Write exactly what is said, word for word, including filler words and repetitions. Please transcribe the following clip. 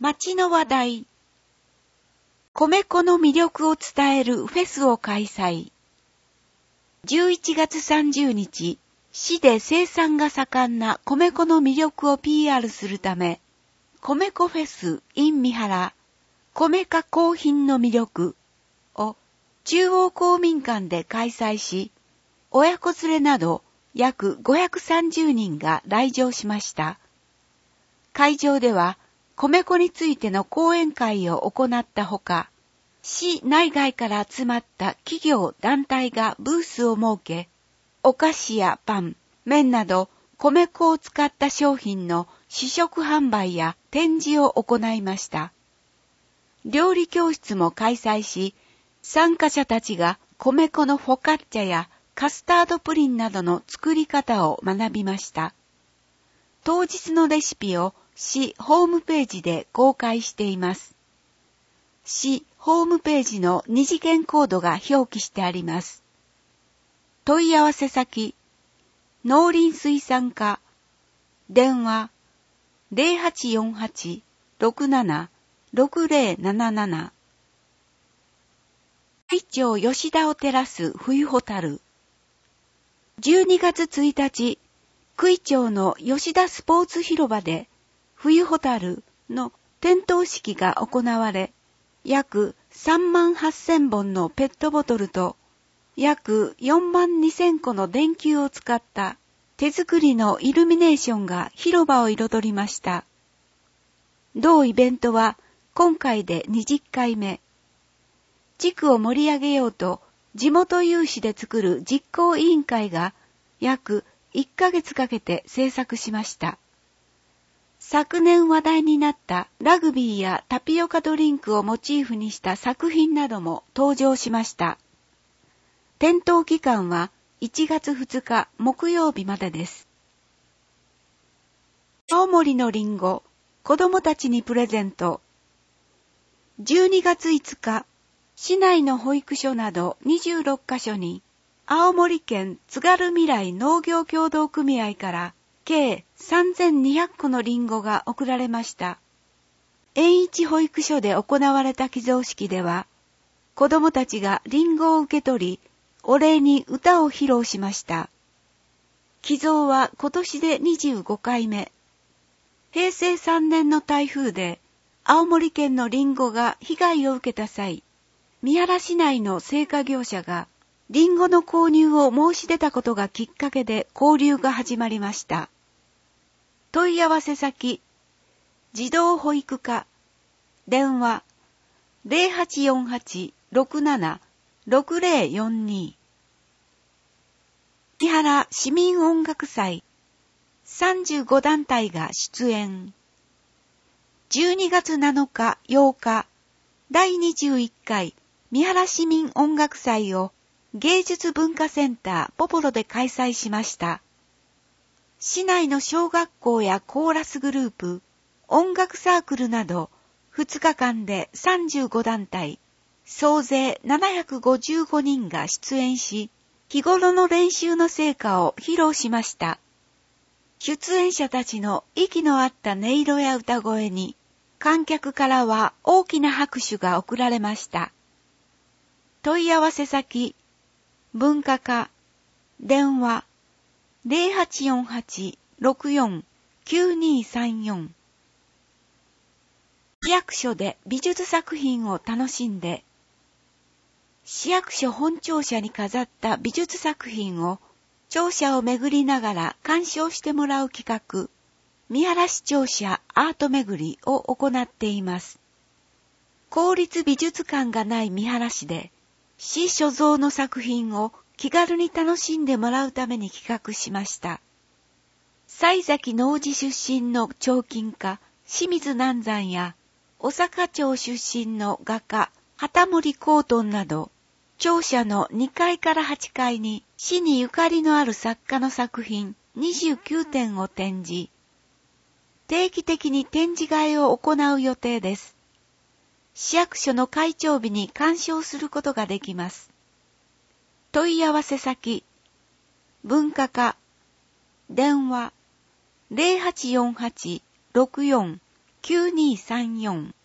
町の話題。米粉の魅力を伝えるフェスを開催。じゅういちがつさんじゅうにち、市で生産が盛んな米粉の魅力を ピーアール するため、米粉フェス in 三原、米加工品の魅力を中央公民館で開催し、親子連れなど約ごひゃくさんじゅうにんが来場しました。会場では米粉についての講演会を行ったほか、市内外から集まった企業団体がブースを設け、お菓子やパン、麺など米粉を使った商品の試食販売や展示を行いました。料理教室も開催し、参加者たちが米粉のフォカッチャやカスタードプリンなどの作り方を学びました。当日のレシピを市ホームページで公開しています。市ホームページの二次元コードが表記してあります。問い合わせ先、農林水産課、電話 ゼロはちよんはち ろくなな ろくゼロなななな。会長吉田を照らす冬ホタル。じゅうにがつついたち、九井町の吉田スポーツ広場で冬ホタルの点灯式が行われ、約さんまんはっせんぼんのペットボトルと約よんまんにせんこの電球を使った手作りのイルミネーションが広場を彩りました。同イベントは今回でにじゅっかいめ。地区を盛り上げようと地元有志で作る実行委員会が約いっかげつかけて制作しました。昨年話題になったラグビーやタピオカドリンクをモチーフにした作品なども登場しました。点灯期間はいちがつふつか木曜日までです。青森のりんご、子どもたちにプレゼント。じゅうにがついつか、市内の保育所などにじゅうろっかしょに、青森県津軽未来農業協同組合から計さんぜんにひゃっこのリンゴが贈られました。園一保育所で行われた寄贈式では、子どもたちがリンゴを受け取り、お礼に歌を披露しました。寄贈は今年でにじゅうごかいめ。へいせいさんねんの台風で青森県のリンゴが被害を受けた際、三原市内の青果業者がリンゴの購入を申し出たことがきっかけで交流が始まりました。問い合わせ先、児童保育課、電話 ゼロはちよんはち ろくなな ろくゼロよんに。三原市民音楽祭、さんじゅうごだんたいが出演。じゅうにがつなのかようか、だいにじゅういっかい三原市民音楽祭を芸術文化センターポポロで開催しました。市内の小学校やコーラスグループ、音楽サークルなどふつかかんでさんじゅうごだんたい、総勢ななひゃくごじゅうごにんが出演し、日頃の練習の成果を披露しました。出演者たちの息の合った音色や歌声に、観客からは大きな拍手が送られました。問い合わせ先、文化課、電話 ゼロはちよんはち ろくよん きゅうにさんよん。市役所で美術作品を楽しんで。市役所本庁舎に飾った美術作品を庁舎を巡りながら鑑賞してもらう企画、三原市庁舎アート巡りを行っています。公立美術館がない三原市で、市所蔵の作品を気軽に楽しんでもらうために企画しました。西崎農事出身の彫金家、清水南山や、小坂町出身の画家、旗森光敦など、庁舎のにかいからはちかいに市にゆかりのある作家の作品にじゅうきゅうてんを展示。定期的に展示会を行う予定です。市役所の開庁日に鑑賞することができます。問い合わせ先、文化課、電話 ゼロはちよんはち ろくよんきゅうにーさんよん